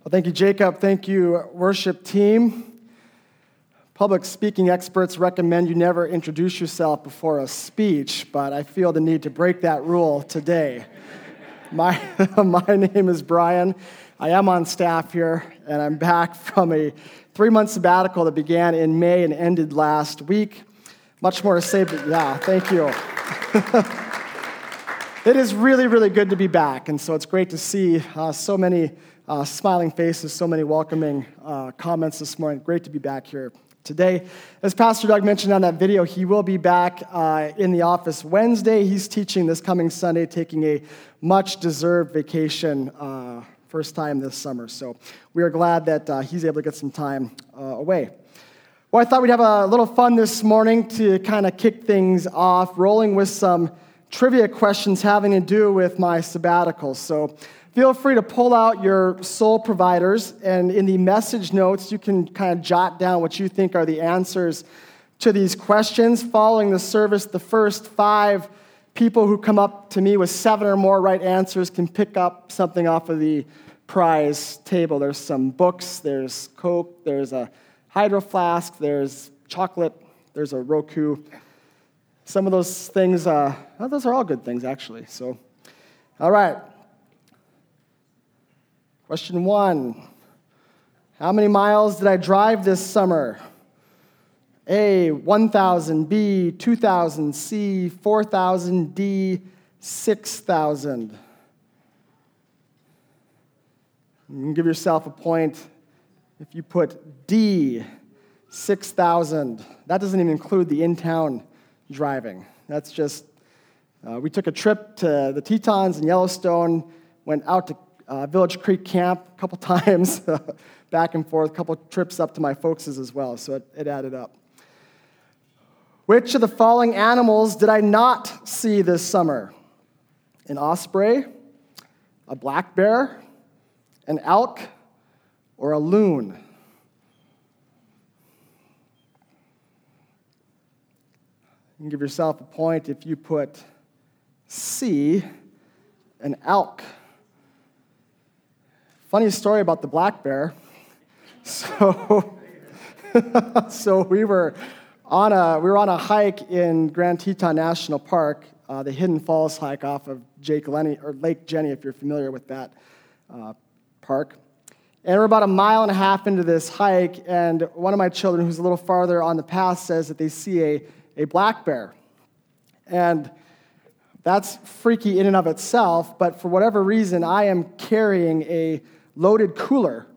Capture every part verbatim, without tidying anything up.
Well, thank you, Jacob. Thank you, worship team. Public speaking experts recommend you never introduce yourself before a speech, but I feel the need to break that rule today. My, my name is Brian. I am on staff here, and I'm back from a three-month sabbatical that began in May and ended last week. Much more to say, but yeah, thank you. It is really, really good to be back, and so it's great to see uh, so many uh, smiling faces, so many welcoming uh, comments this morning. Great to be back here today. As Pastor Doug mentioned on that video, he will be back uh, in the office Wednesday. He's teaching this coming Sunday, taking a much-deserved vacation, uh, first time this summer. So we are glad that uh, he's able to get some time uh, away. Well, I thought we'd have a little fun this morning to kind of kick things off, rolling with some trivia questions having to do with my sabbatical. So feel free to pull out your soul providers, and in the message notes, you can kind of jot down what you think are the answers to these questions. Following the service, the first five people who come up to me with seven or more right answers can pick up something off of the prize table. There's some books, there's Coke, there's a Hydro Flask, there's chocolate, there's a Roku. Some of those things, uh, well, those are all good things, actually. So, all right. Question one. How many miles did I drive this summer? A, one thousand, B, two thousand, C, four thousand, D, six thousand. You can give yourself a point if you put D, six thousand. That doesn't even include the in-town driving. That's just, uh, we took a trip to the Tetons in Yellowstone, went out to uh, Village Creek Camp a couple times, back and forth, a couple trips up to my folks' as well, so it, it added up. Which of the following animals did I not see this summer? An osprey, a black bear, an elk, or a loon? You can give yourself a point if you put C, an elk. Funny story about the black bear. So, so we were on a we were on a hike in Grand Teton National Park, uh, the Hidden Falls hike off of Jake Lenny or Lake Jenny, if you're familiar with that uh, park. And we're about a mile and a half into this hike, and one of my children, who's a little farther on the path, says that they see a a black bear. And that's freaky in and of itself, but for whatever reason, I am carrying a loaded cooler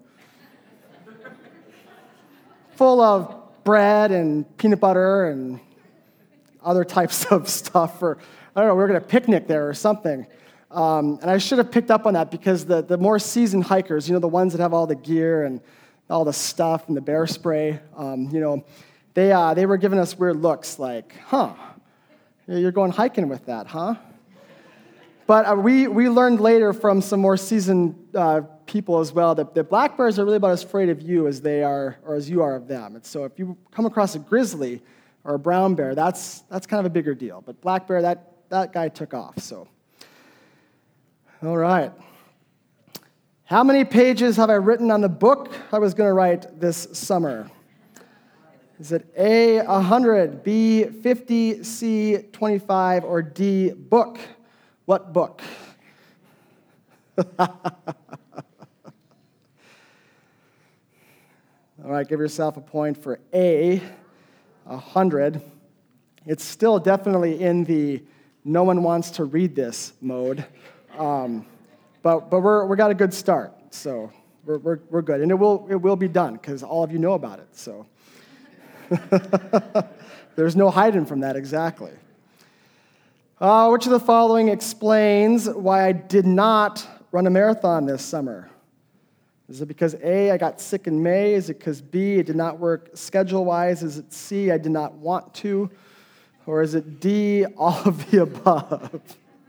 full of bread and peanut butter and other types of stuff for, I don't know, we we're going to picnic there or something. Um, and I should have picked up on that because the, the more seasoned hikers, you know, the ones that have all the gear and all the stuff and the bear spray, um, you know, They uh, they were giving us weird looks like, huh, you're going hiking with that, huh? But uh, we, we learned later from some more seasoned uh, people as well that, that black bears are really about as afraid of you as they are, or as you are of them. And so if you come across a grizzly or a brown bear, that's that's kind of a bigger deal. But black bear, that, that guy took off, so. All right. How many pages have I written on the book I was going to write this summer? Is it A, one hundred, B, fifty, C, twenty-five, or D, book? What book? All right, give yourself a point for A, one hundred. It's still definitely in the no one wants to read this mode, um, but but we're we got a good start, so we're we're we're good, and it will it will be done because all of you know about it, so. There's no hiding from that, exactly. Uh, which of the following explains why I did not run a marathon this summer? Is it because A, I got sick in May? Is it because B, it did not work schedule-wise? Is it C, I did not want to? Or is it D, all of the above?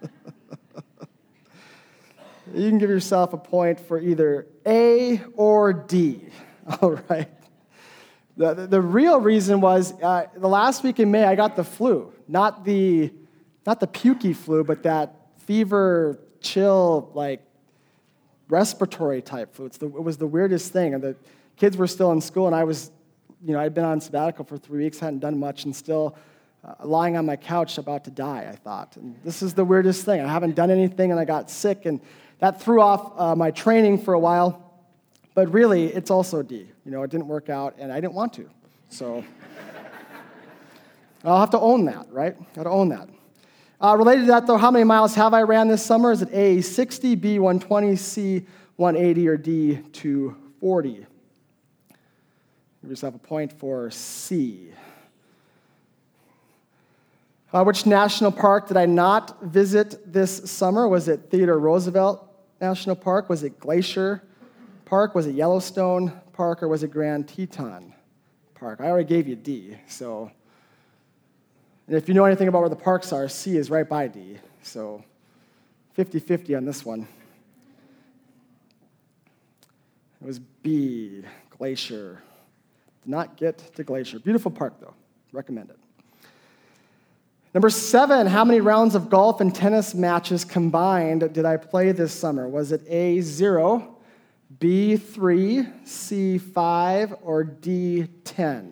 You can give yourself a point for either A or D, all right? The, the, the real reason was uh, the last week in May, I got the flu. Not the, not the pukey flu, but that fever, chill, like respiratory type flu. It's the, it was the weirdest thing. And the kids were still in school, and I was, you know, I'd been on sabbatical for three weeks, hadn't done much, and still uh, lying on my couch about to die, I thought. And this is the weirdest thing. I haven't done anything, and I got sick, and that threw off uh, my training for a while. But really, it's also D. You know, it didn't work out, and I didn't want to. So I'll have to own that, right? Got to own that. Uh, related to that, though, how many miles have I ran this summer? Is it A, sixty, B, one twenty, C, one eighty, or D, two forty? Give yourself a point for C. Uh, which national park did I not visit this summer? Was it Theodore Roosevelt National Park? Was it Glacier Park? Was it Yellowstone Park? Or was it Grand Teton Park? I already gave you D, so... And if you know anything about where the parks are, C is right by D. So fifty-fifty on this one. It was B, Glacier. Did not get to Glacier. Beautiful park, though. Recommend it. Number seven, how many rounds of golf and tennis matches combined did I play this summer? Was it A, zero, B, three, C, five, or D, ten?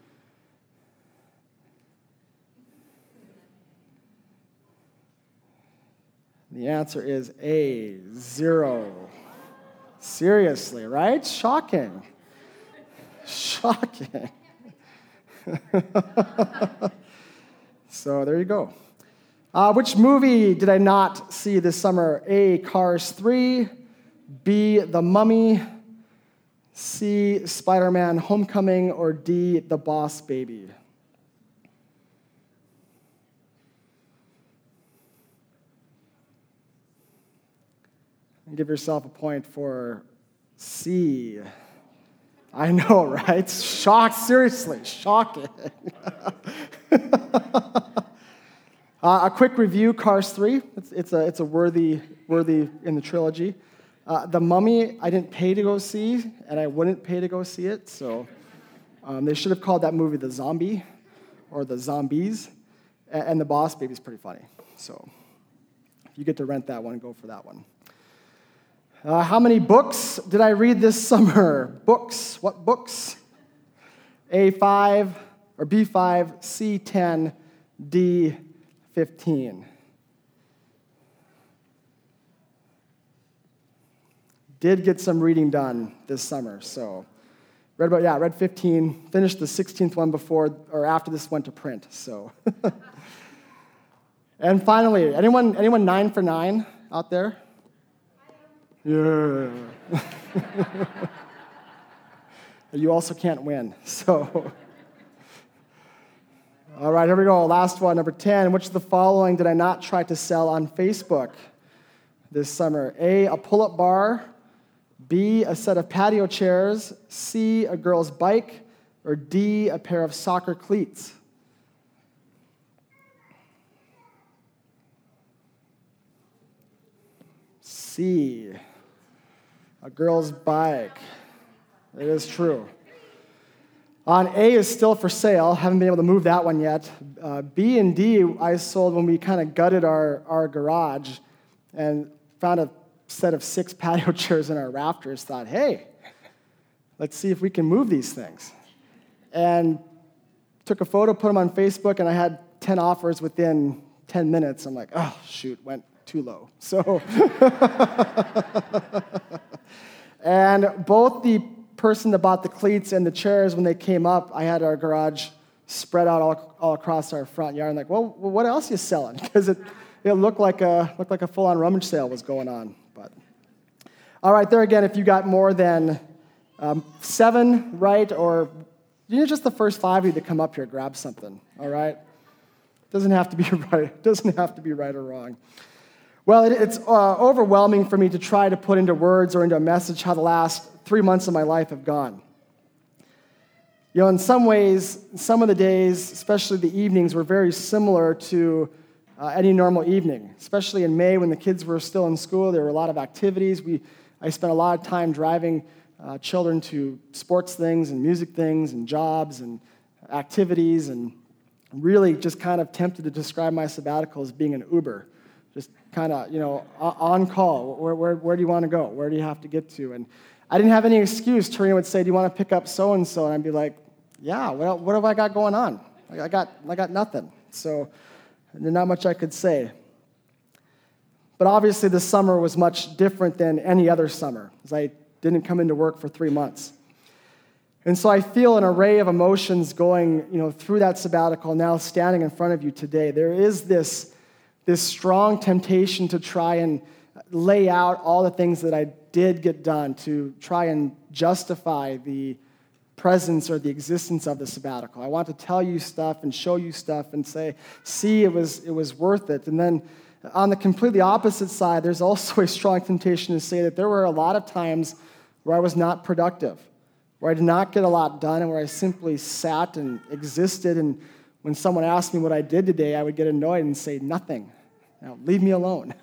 The answer is A, zero. Seriously, right? Shocking. Shocking. So there you go. Uh, which movie did I not see this summer? A, Cars three, B, The Mummy, C, Spider-Man Homecoming, or D, The Boss Baby? Give yourself a point for C. I know, right? Shock, seriously, shocking. uh, a quick review, Cars three. It's, it's, a, it's a worthy, worthy in the trilogy. Uh, the Mummy, I didn't pay to go see, and I wouldn't pay to go see it, so um, they should have called that movie The Zombie, or The Zombies, and, and The Boss Baby's pretty funny. So if you get to rent that one, go for that one. Uh, how many books did I read this summer? Books. What books? A, five, or B, five, C, ten, D, fifteen. Did get some reading done this summer, so read about, yeah, read fifteen, finished the sixteenth one before, or after this went to print, so. And finally, anyone, anyone nine for nine out there? Yeah. You also can't win, so. All right, here we go. Last one, number ten. Which of the following did I not try to sell on Facebook this summer? A, a pull-up bar. B, a set of patio chairs. C, a girl's bike. Or D, a pair of soccer cleats. C, a girl's bike. It is true. On A is still for sale. Haven't been able to move that one yet. Uh, B and D I sold when we kind of gutted our, our garage and found a set of six patio chairs in our rafters. Thought, hey, let's see if we can move these things. And took a photo, put them on Facebook, and I had ten offers within ten minutes. I'm like, oh, shoot, went too low. So, and both the person that bought the cleats and the chairs, when they came up, I had our garage spread out all, all across our front yard. I'm like, well, what else are you selling? Because it, it looked like a looked like a full-on rummage sale was going on. But all right, there again, if you got more than um, seven right, or you know, just the first five of you to come up here, grab something. All right, doesn't have to be right. Doesn't have to be right or wrong. Well, it, it's uh, overwhelming for me to try to put into words or into a message how the last three months of my life have gone. You know, in some ways, some of the days, especially the evenings, were very similar to uh, any normal evening. Especially in May when the kids were still in school, there were a lot of activities. We, I spent a lot of time driving uh, children to sports things and music things and jobs and activities, and really just kind of tempted to describe my sabbatical as being an Uber just kind of, you know, on call. Where, where, where do you want to go? Where do you have to get to? And I didn't have any excuse. Tarina would say, do you want to pick up so-and-so? And I'd be like, yeah, what, what have I got going on? I got, I got nothing. So there's not much I could say. But obviously this summer was much different than any other summer, as I didn't come into work for three months. And so I feel an array of emotions going, you know, through that sabbatical, now standing in front of you today. There is this, this strong temptation to try and lay out all the things that I did get done, to try and justify the presence or the existence of the sabbatical. I want to tell you stuff and show you stuff and say, see, it was, it was worth it. And then on the completely opposite side, there's also a strong temptation to say that there were a lot of times where I was not productive, where I did not get a lot done, and where I simply sat and existed. And when someone asked me what I did today, I would get annoyed and say, nothing. Now, leave me alone.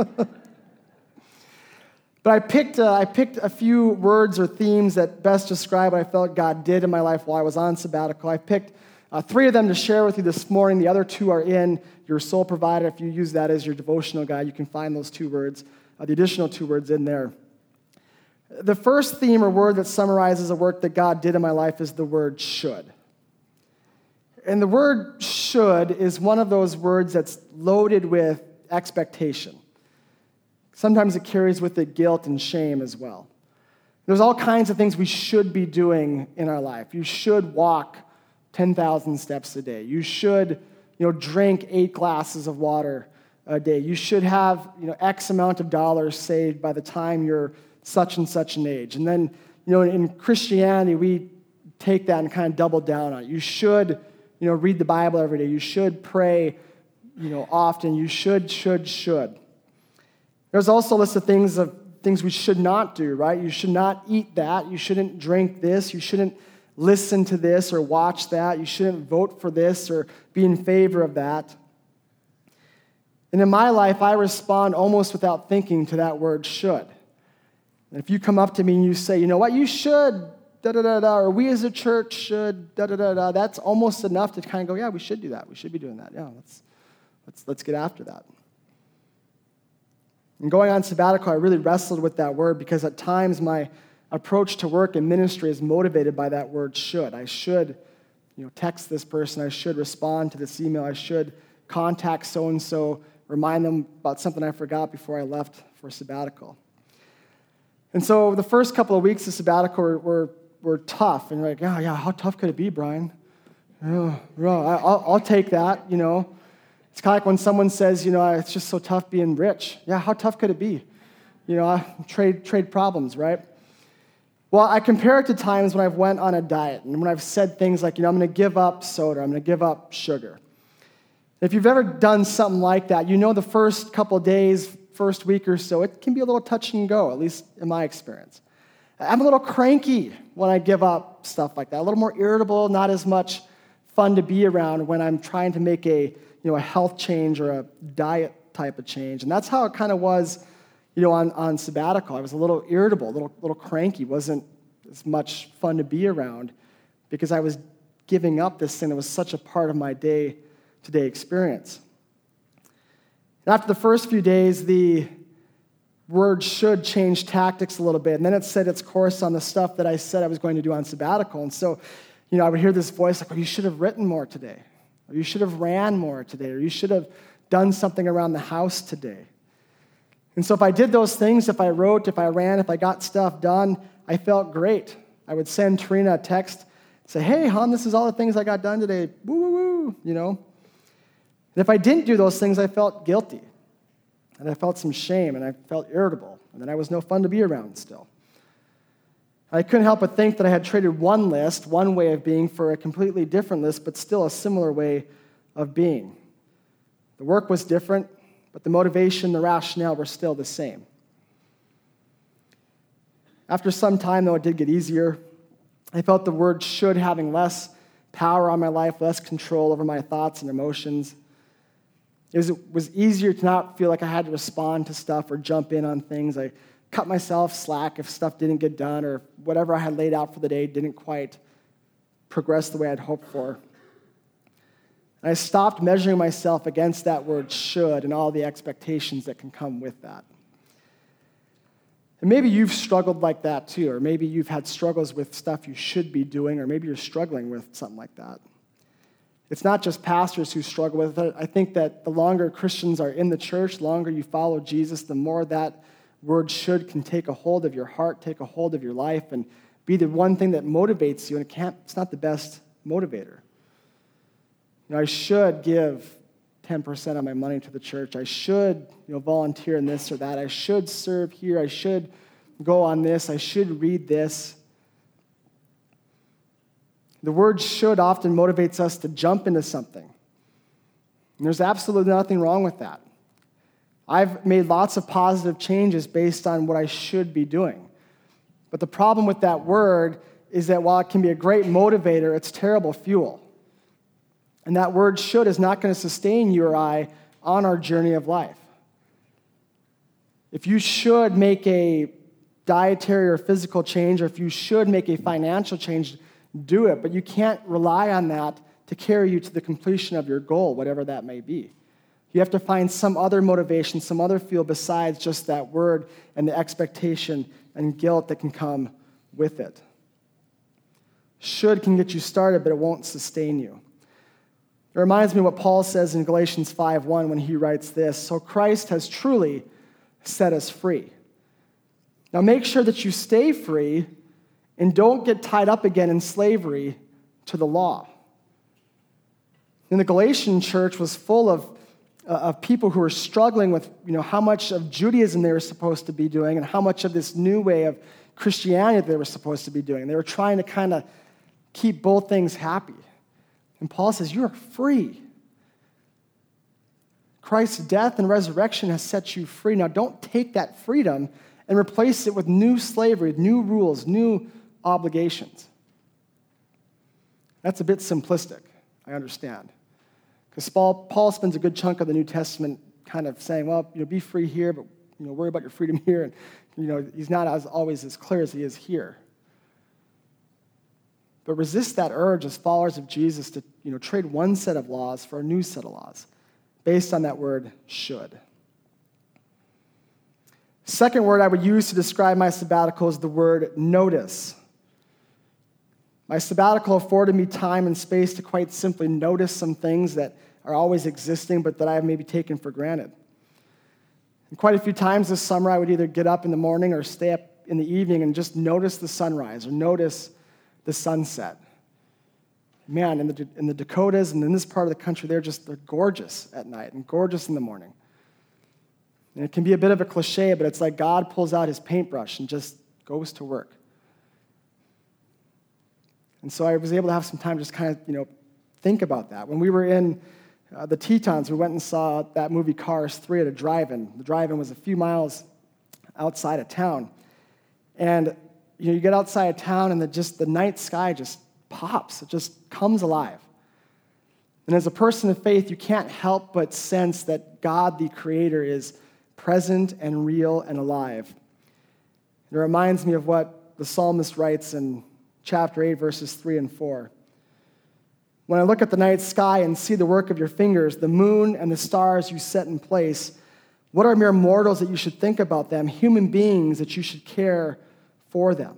But I picked, uh, I picked a few words or themes that best describe what I felt God did in my life while I was on sabbatical. I picked uh, three of them to share with you this morning. The other two are in your Soul Provider. If you use that as your devotional guide, you can find those two words, uh, the additional two words in there. The first theme or word that summarizes the work that God did in my life is the word should. And the word should is one of those words that's loaded with expectation. Sometimes it carries with it guilt and shame as well. There's all kinds of things we should be doing in our life. You should walk ten thousand steps a day. You should, you know, drink eight glasses of water a day. You should have, you know, X amount of dollars saved by the time you're such and such an age. And then, you know, in Christianity, we take that and kind of double down on it. You should, you know, read the Bible every day. You should pray, you know, often. You should, should, should. There's also a list of things of things we should not do, right? You should not eat that. You shouldn't drink this. You shouldn't listen to this or watch that. You shouldn't vote for this or be in favor of that. And in my life, I respond almost without thinking to that word should. And if you come up to me and you say, you know what, you should, da-da-da-da, or we as a church should, da-da-da-da, that's almost enough to kind of go, yeah, we should do that. We should be doing that. Yeah, let's, let's, let's get after that. And going on sabbatical, I really wrestled with that word because at times my approach to work and ministry is motivated by that word should. I should, you know, text this person. I should respond to this email. I should contact so-and-so, remind them about something I forgot before I left for sabbatical. And so the first couple of weeks of sabbatical were, were, were tough. And you're like, yeah, yeah, how tough could it be, Brian? Oh, oh, I'll, I'll take that, you know. It's kind of like when someone says, you know, it's just so tough being rich. Yeah, how tough could it be? You know, trade trade problems, right? Well, I compare it to times when I've went on a diet and when I've said things like, you know, I'm going to give up soda, I'm going to give up sugar. If you've ever done something like that, you know the first couple of days, first week or so, it can be a little touch and go, at least in my experience. I'm a little cranky when I give up stuff like that, a little more irritable, not as much fun to be around when I'm trying to make a you know, a health change or a diet type of change. And that's how it kind of was, you know, on, on sabbatical. I was a little irritable, a little, little cranky, wasn't as much fun to be around because I was giving up this thing that was such a part of my day-to-day experience. And after the first few days, the word should change tactics a little bit, and then it set its course on the stuff that I said I was going to do on sabbatical. And so, you know, I would hear this voice like, well, you should have written more today. Or you should have ran more today, or you should have done something around the house today. And so if I did those things, if I wrote, if I ran, if I got stuff done, I felt great. I would send Tarina a text, say, hey, hon, this is all the things I got done today. Woo, woo, woo, you know. And if I didn't do those things, I felt guilty. And I felt some shame, and I felt irritable. And then I was no fun to be around still. I couldn't help but think that I had traded one list, one way of being, for a completely different list, but still a similar way of being. The work was different, but the motivation, the rationale were still the same. After some time, though, it did get easier. I felt the word should having less power on my life, less control over my thoughts and emotions. It was, it was easier to not feel like I had to respond to stuff or jump in on things. I cut myself slack if stuff didn't get done or whatever I had laid out for the day didn't quite progress the way I'd hoped for. And I stopped measuring myself against that word should and all the expectations that can come with that. And maybe you've struggled like that too, or maybe you've had struggles with stuff you should be doing, or maybe you're struggling with something like that. It's not just pastors who struggle with it. I think that the longer Christians are in the church, the longer you follow Jesus, the more that word should can take a hold of your heart, take a hold of your life, and be the one thing that motivates you, and it can't, it's not the best motivator. You know, I should give ten percent of my money to the church. I should, you know, volunteer in this or that. I should serve here. I should go on this. I should read this. The word should often motivates us to jump into something. And there's absolutely nothing wrong with that. I've made lots of positive changes based on what I should be doing. But the problem with that word is that while it can be a great motivator, it's terrible fuel. And that word should is not going to sustain you or I on our journey of life. If you should make a dietary or physical change, or if you should make a financial change, do it. But you can't rely on that to carry you to the completion of your goal, whatever that may be. You have to find some other motivation, some other fuel besides just that word and the expectation and guilt that can come with it. Should can get you started, but it won't sustain you. It reminds me of what Paul says in Galatians five one when he writes this, "So Christ has truly set us free. Now make sure that you stay free and don't get tied up again in slavery to the law." And the Galatian church was full of, uh, of people who were struggling with, you know, how much of Judaism they were supposed to be doing and how much of this new way of Christianity they were supposed to be doing. They were trying to kind of keep both things happy. And Paul says, you are free. Christ's death and resurrection has set you free. Now don't take that freedom and replace it with new slavery, new rules, new obligations. That's a bit simplistic, I understand. Because Paul, Paul spends a good chunk of the New Testament kind of saying, well, you know, be free here, but you know, worry about your freedom here. And you know, he's not as, always as clear as he is here. But resist that urge as followers of Jesus to, you know, trade one set of laws for a new set of laws based on that word should. Second word I would use to describe my sabbatical is the word notice. My sabbatical afforded me time and space to quite simply notice some things that are always existing but that I have maybe taken for granted. And quite a few times this summer I would either get up in the morning or stay up in the evening and just notice the sunrise or notice the sunset. Man, in the, in the Dakotas and in this part of the country, they're just, they're gorgeous at night and gorgeous in the morning. And it can be a bit of a cliche, but it's like God pulls out his paintbrush and just goes to work. And so I was able to have some time to just kind of, you know, think about that. When we were in uh, the Tetons, we went and saw that movie Cars three at a drive-in. The drive-in was a few miles outside of town. And you know, you get outside of town and the, just the night sky just pops. It just comes alive. And as a person of faith, you can't help but sense that God, the Creator, is present and real and alive. It reminds me of what the psalmist writes in chapter eight, verses three and four. When I look at the night sky and see the work of your fingers, the moon and the stars you set in place, what are mere mortals that you should think about them, human beings that you should care for them?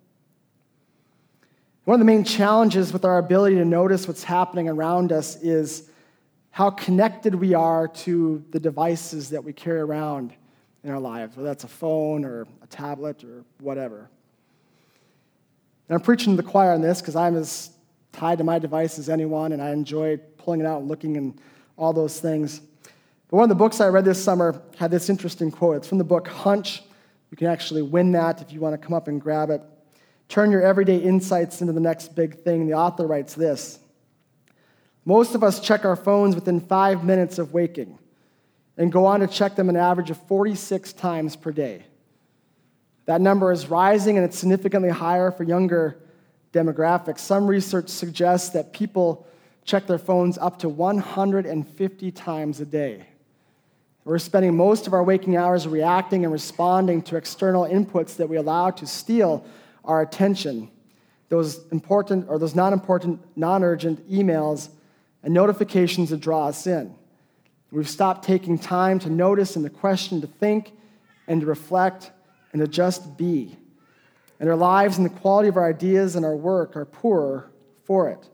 One of the main challenges with our ability to notice what's happening around us is how connected we are to the devices that we carry around in our lives, whether that's a phone or a tablet or whatever. And I'm preaching to the choir on this because I'm as tied to my device as anyone, and I enjoy pulling it out and looking and all those things. But one of the books I read this summer had this interesting quote. It's from the book Hunch. You can actually win that if you want to come up and grab it. Turn your everyday insights into the next big thing. The author writes this: most of us check our phones within five minutes of waking and go on to check them an average of forty-six times per day. That number is rising, and it's significantly higher for younger demographics. Some research suggests that people check their phones up to one hundred fifty times a day. We're spending most of our waking hours reacting and responding to external inputs that we allow to steal our attention. Those important or those non-important, non-urgent emails and notifications that draw us in. We've stopped taking time to notice and to question, to think and to reflect and to just be. And our lives and the quality of our ideas and our work are poorer for it.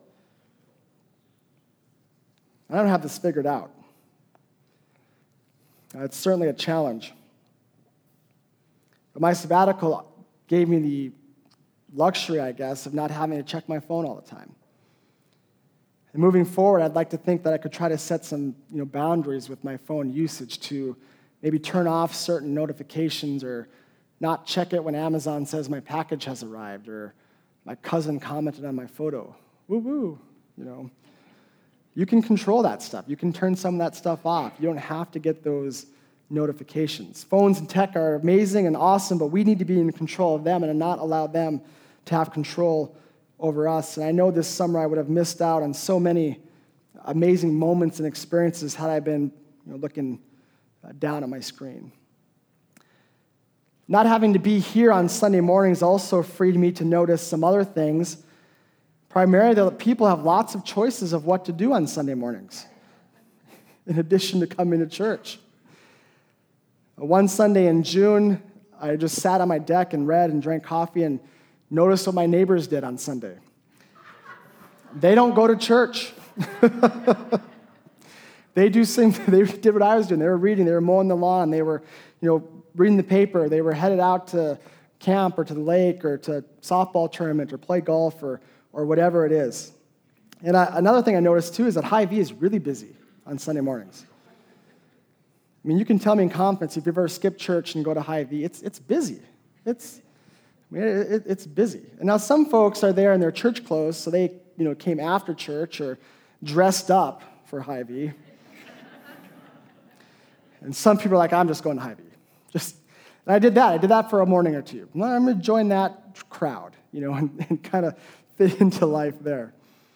I don't have this figured out. Uh, It's certainly a challenge. But my sabbatical gave me the luxury, I guess, of not having to check my phone all the time. And moving forward, I'd like to think that I could try to set some, you know, boundaries with my phone usage to maybe turn off certain notifications or not check it when Amazon says my package has arrived or my cousin commented on my photo. Woo-woo, you know. You can control that stuff. You can turn some of that stuff off. You don't have to get those notifications. Phones and tech are amazing and awesome, but we need to be in control of them and not allow them to have control over us. And I know this summer I would have missed out on so many amazing moments and experiences had I been, you know, looking down at my screen. Not having to be here on Sunday mornings also freed me to notice some other things. Primarily, that people have lots of choices of what to do on Sunday mornings, in addition to coming to church. One Sunday in June, I just sat on my deck and read and drank coffee and noticed what my neighbors did on Sunday. They don't go to church. They do same. They did what I was doing. They were reading. They were mowing the lawn. They were, you know, reading the paper. They were headed out to camp or to the lake or to softball tournament or play golf or or whatever it is. And I, another thing I noticed too is that Hy-Vee is really busy on Sunday mornings. I mean, you can tell me in confidence if you've ever skipped church and go to Hy-Vee, it's it's busy. It's I mean, it, it's busy. And now some folks are there in their church clothes, so they, you know, came after church or dressed up for Hy-Vee. And some people are like, I'm just going to Hy-Vee. Just, and I did that. I did that for a morning or two. Well, I'm going to join that crowd, you know, and, and kind of fit into life there.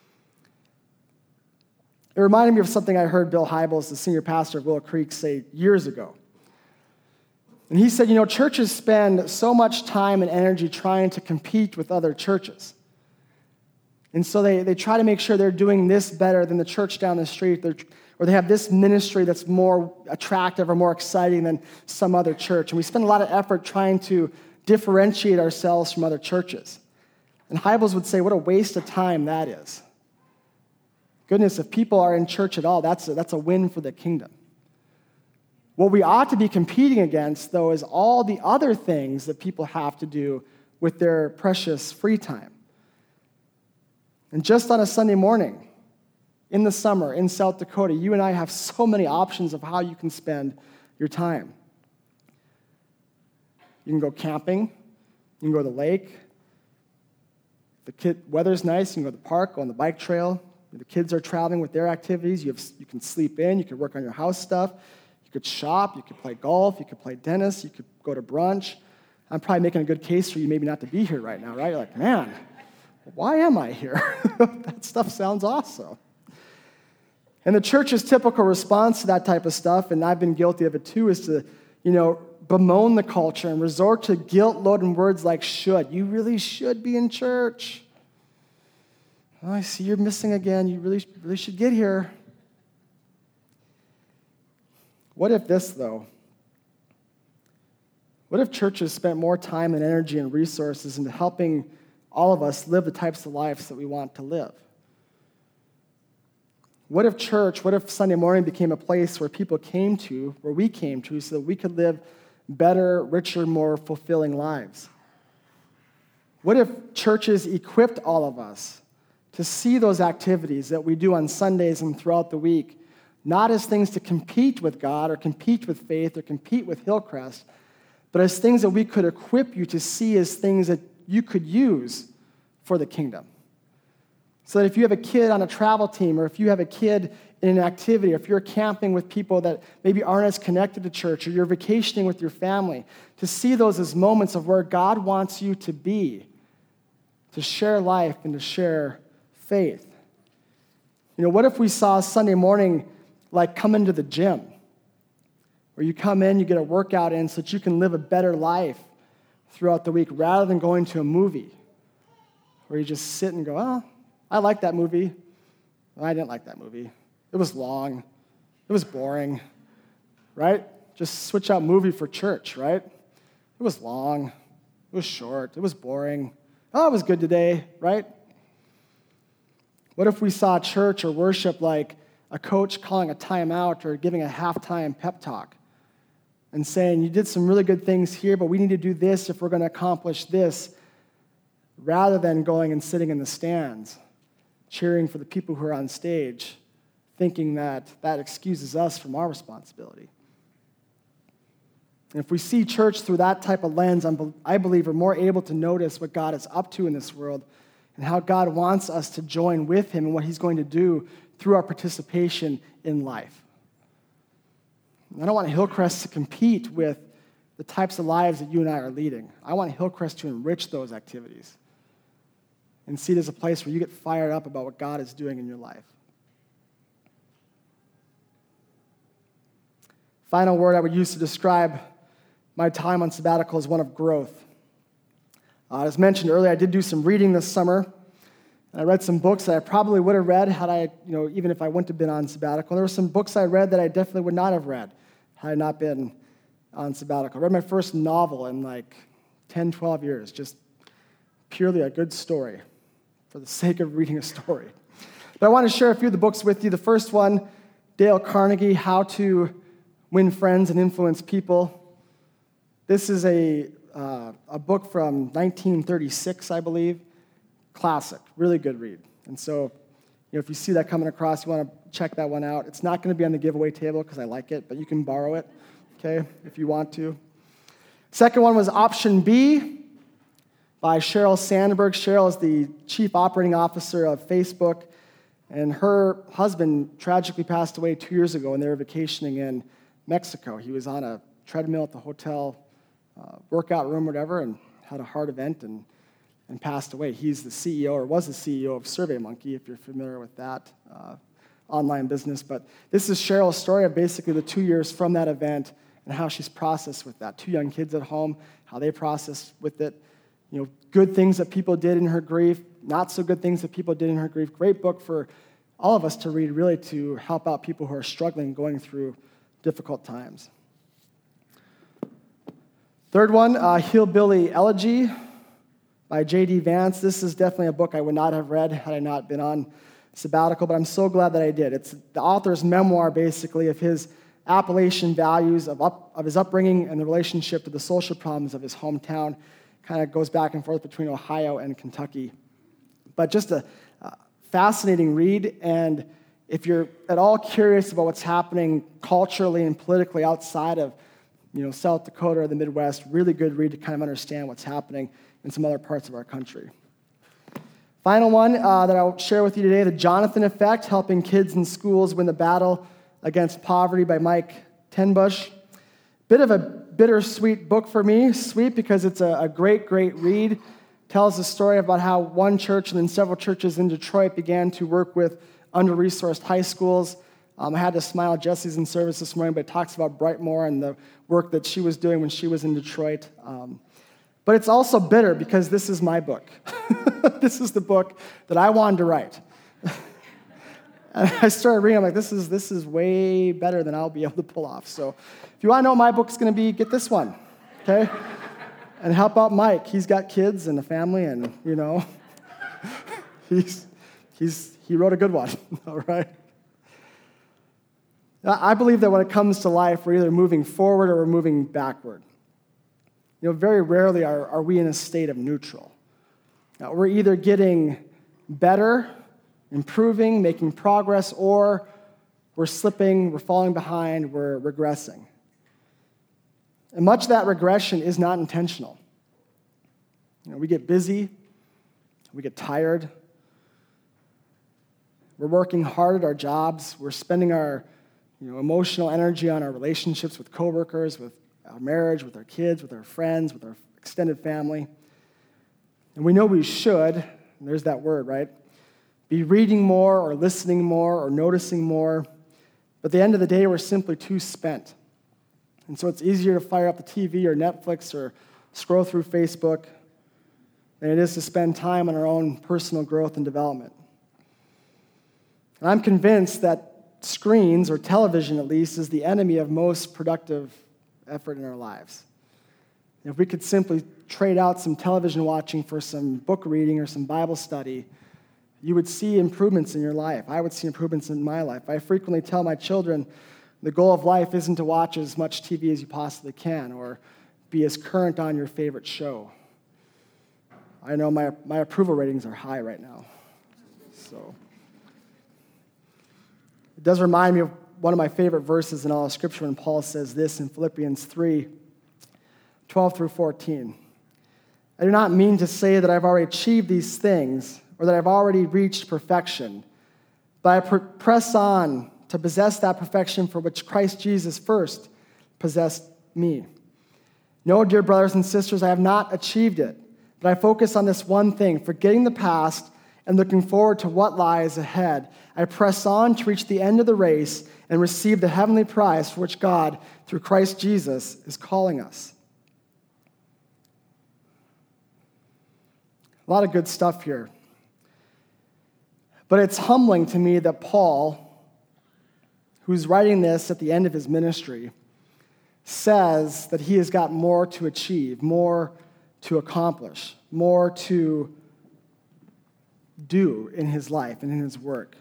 It reminded me of something I heard Bill Hybels, the senior pastor of Willow Creek, say years ago. And he said, you know, churches spend so much time and energy trying to compete with other churches. And so they, they try to make sure they're doing this better than the church down the street, They're, or they have this ministry that's more attractive or more exciting than some other church. And we spend a lot of effort trying to differentiate ourselves from other churches. And Hybels would say, what a waste of time that is. Goodness, if people are in church at all, that's a, that's a win for the kingdom. What we ought to be competing against, though, is all the other things that people have to do with their precious free time. And just on a Sunday morning, in the summer, in South Dakota, you and I have so many options of how you can spend your time. You can go camping. You can go to the lake. The kid, weather's nice. You can go to the park, go on the bike trail. The kids are traveling with their activities. You, have, you can sleep in. You can work on your house stuff. You could shop. You could play golf. You could play tennis. You could go to brunch. I'm probably making a good case for you maybe not to be here right now, right? You're like, man, why am I here? That stuff sounds awesome. And the church's typical response to that type of stuff, and I've been guilty of it too, is to, you know, bemoan the culture and resort to guilt-loaded words like should. You really should be in church. Oh, I see you're missing again. You really, really should get here. What if this, though? What if churches spent more time and energy and resources into helping all of us live the types of lives that we want to live? What if church, what if Sunday morning became a place where people came to, where we came to, so that we could live better, richer, more fulfilling lives? What if churches equipped all of us to see those activities that we do on Sundays and throughout the week, not as things to compete with God or compete with faith or compete with Hillcrest, but as things that we could equip you to see as things that you could use for the kingdom? So that if you have a kid on a travel team, or if you have a kid in an activity, or if you're camping with people that maybe aren't as connected to church, or you're vacationing with your family, to see those as moments of where God wants you to be, to share life and to share faith. You know, what if we saw Sunday morning like come into the gym, where you come in, you get a workout in so that you can live a better life throughout the week, rather than going to a movie where you just sit and go, oh, I like that movie. I didn't like that movie. It was long. It was boring, right? Just switch out movie for church, right? It was long. It was short. It was boring. Oh, it was good today, right? What if we saw church or worship like a coach calling a timeout or giving a halftime pep talk and saying, you did some really good things here, but we need to do this if we're going to accomplish this, rather than going and sitting in the stands, cheering for the people who are on stage, thinking that that excuses us from our responsibility. And if we see church through that type of lens, I'm, I believe we're more able to notice what God is up to in this world and how God wants us to join with him in what he's going to do through our participation in life. I don't want Hillcrest to compete with the types of lives that you and I are leading. I want Hillcrest to enrich those activities and see it as a place where you get fired up about what God is doing in your life. Final word I would use to describe my time on sabbatical is one of growth. Uh, as mentioned earlier, I did do some reading this summer, and I read some books that I probably would have read had I, you know, even if I wouldn't have been on sabbatical. And there were some books I read that I definitely would not have read had I not been on sabbatical. I read my first novel in like ten, twelve years, just purely a good story for the sake of reading a story. But I want to share a few of the books with you. The first one, Dale Carnegie, How to Win Friends and Influence People. This is a, uh, a book from nineteen thirty-six, I believe. Classic, really good read. And so, you know, if you see that coming across, you want to check that one out. It's not going to be on the giveaway table because I like it, but you can borrow it, okay, if you want to. Second one was Option B by Sheryl Sandberg. Sheryl is the chief operating officer of Facebook, and her husband tragically passed away two years ago when they were vacationing in Mexico. He was on a treadmill at the hotel uh, workout room or whatever and had a heart event and and passed away. He's the C E O, or was the C E O of SurveyMonkey, if you're familiar with that uh, online business. But this is Sheryl's story of basically the two years from that event and how she's processed with that. Two young kids at home, how they processed with it. You know, good things that people did in her grief, not so good things that people did in her grief. Great book for all of us to read, really, to help out people who are struggling, going through difficult times. Third one, uh, Hillbilly Elegy by J D Vance. This is definitely a book I would not have read had I not been on sabbatical, but I'm so glad that I did. It's the author's memoir, basically, of his Appalachian values, of, up, of his upbringing and the relationship to the social problems of his hometown. Kind of goes back and forth between Ohio and Kentucky. But just a uh, fascinating read, and if you're at all curious about what's happening culturally and politically outside of, you know, South Dakota or the Midwest, really good read to kind of understand what's happening in some other parts of our country. Final one uh, that I'll share with you today, The Jonathan Effect, Helping Kids in Schools Win the Battle Against Poverty by Mike Tenbush. Bit of a bittersweet book for me. Sweet because it's a, a great, great read. Tells the story about how one church and then several churches in Detroit began to work with under-resourced high schools. Um, I had to smile. Jesse's in service this morning, but it talks about Brightmoor and the work that she was doing when she was in Detroit. Um, But it's also bitter because this is my book. This is the book that I wanted to write. And I started reading, I'm like, this is this is way better than I'll be able to pull off. So if you want to know what my book's going to be, get this one, okay? And help out Mike. He's got kids and a family, and, you know, he's he's he wrote a good one, all right? I believe that when it comes to life, we're either moving forward or we're moving backward. You know, very rarely are, are we in a state of neutral. Now, we're either getting better, improving, making progress, or we're slipping, we're falling behind, we're regressing. And much of that regression is not intentional. You know, we get busy, we get tired, we're working hard at our jobs, we're spending our, you know, emotional energy on our relationships with coworkers, with our marriage, with our kids, with our friends, with our extended family. And we know we should, and there's that word, right? Be reading more or listening more or noticing more. But at the end of the day, we're simply too spent. And so it's easier to fire up the T V or Netflix or scroll through Facebook than it is to spend time on our own personal growth and development. And I'm convinced that screens, or television at least, is the enemy of most productive effort in our lives. If we could simply trade out some television watching for some book reading or some Bible study, you would see improvements in your life. I would see improvements in my life. I frequently tell my children the goal of life isn't to watch as much T V as you possibly can or be as current on your favorite show. I know my, my approval ratings are high right now. So it does remind me of one of my favorite verses in all of Scripture when Paul says this in Philippians three, twelve through fourteen. I do not mean to say that I've already achieved these things or that I've already reached perfection, but I pr- press on to possess that perfection for which Christ Jesus first possessed me. No, dear brothers and sisters, I have not achieved it, but I focus on this one thing, forgetting the past and looking forward to what lies ahead. I press on to reach the end of the race and receive the heavenly prize for which God, through Christ Jesus, is calling us. A lot of good stuff here. But it's humbling to me that Paul, who's writing this at the end of his ministry, says that he has got more to achieve, more to accomplish, more to do in his life and in his work.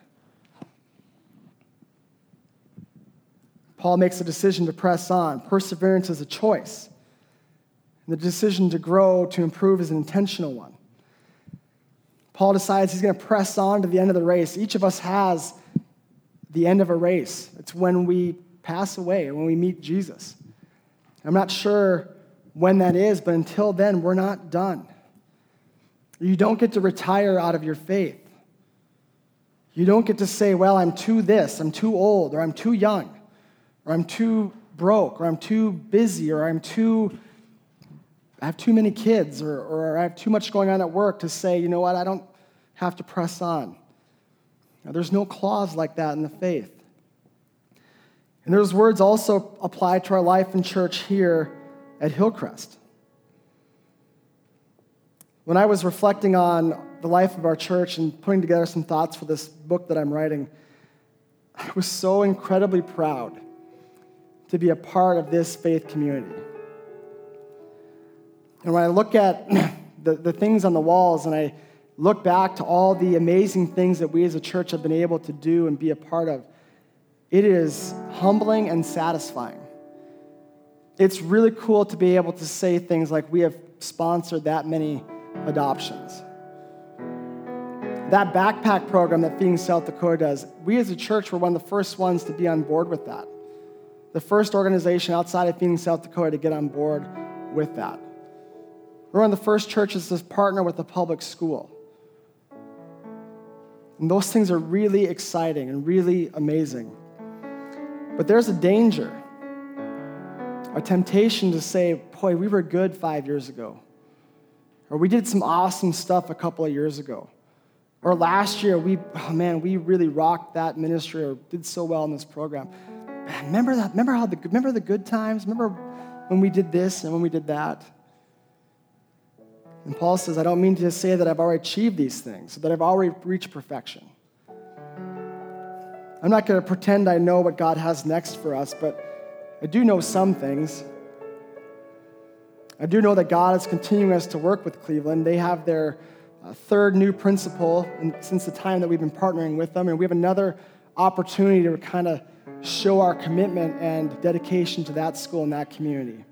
Paul makes a decision to press on. Perseverance is a choice. And the decision to grow, to improve, is an intentional one. Paul decides he's going to press on to the end of the race. Each of us has the end of a race. It's when we pass away, when we meet Jesus. I'm not sure when that is, but until then, we're not done. You don't get to retire out of your faith. You don't get to say, well, I'm too this, I'm too old, or I'm too young, or I'm too broke, or I'm too busy, or I'm too, I have too many kids, or, or I have too much going on at work to say, you know what, I don't have to press on. Now, there's no clause like that in the faith. And those words also apply to our life in church here at Hillcrest. When I was reflecting on the life of our church and putting together some thoughts for this book that I'm writing, I was so incredibly proud to be a part of this faith community. And when I look at the, the things on the walls and I look back to all the amazing things that we as a church have been able to do and be a part of, it is humbling and satisfying. It's really cool to be able to say things like, we have sponsored that many adoptions. That backpack program that Feeding South Dakota does, we as a church were one of the first ones to be on board with that. The first organization outside of Feeding South Dakota to get on board with that. We're one of the first churches to partner with a public school. And those things are really exciting and really amazing. But there's a danger, a temptation to say, boy, we were good five years ago. Or we did some awesome stuff a couple of years ago. Or last year, we, oh man, we really rocked that ministry or did so well in this program. Man, remember that? Remember how the remember the good times? Remember when we did this and when we did that? And Paul says, I don't mean to say that I've already achieved these things, that I've already reached perfection. I'm not going to pretend I know what God has next for us, but I do know some things. I do know that God is continuing us to work with Cleveland. They have their uh, third new principal in, since the time that we've been partnering with them, and we have another opportunity to kind of show our commitment and dedication to that school and that community.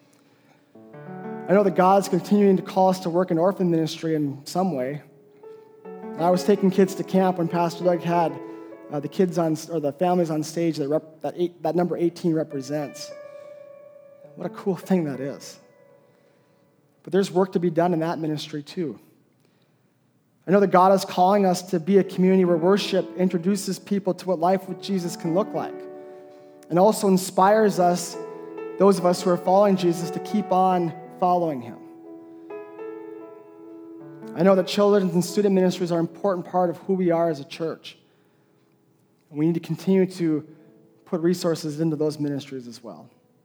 I know that God's continuing to call us to work in orphan ministry in some way. I was taking kids to camp when Pastor Doug had uh, the kids on, or the families on stage that, rep, that, eight, that number eighteen represents. What a cool thing that is. But there's work to be done in that ministry too. I know that God is calling us to be a community where worship introduces people to what life with Jesus can look like, and also inspires us, those of us who are following Jesus, to keep on following him. I know that children's and student ministries are an important part of who we are as a church. And we need to continue to put resources into those ministries as well.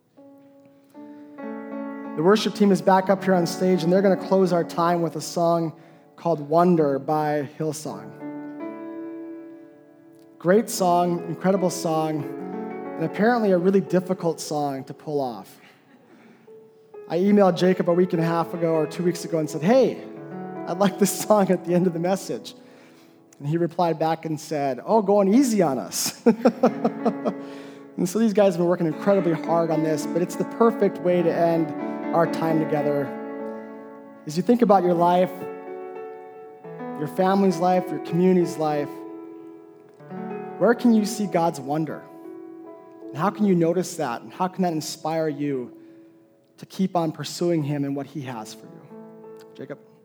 The worship team is back up here on stage, and they're going to close our time with a song called Wonder by Hillsong. Great song, incredible song, and apparently a really difficult song to pull off. I emailed Jacob a week and a half ago or two weeks ago and said, hey, I'd like this song at the end of the message. And he replied back and said, oh, going easy on us. And so these guys have been working incredibly hard on this, but it's the perfect way to end our time together. As you think about your life, your family's life, your community's life, where can you see God's wonder? And how can you notice that? And how can that inspire you to keep on pursuing him and what he has for you? Jacob?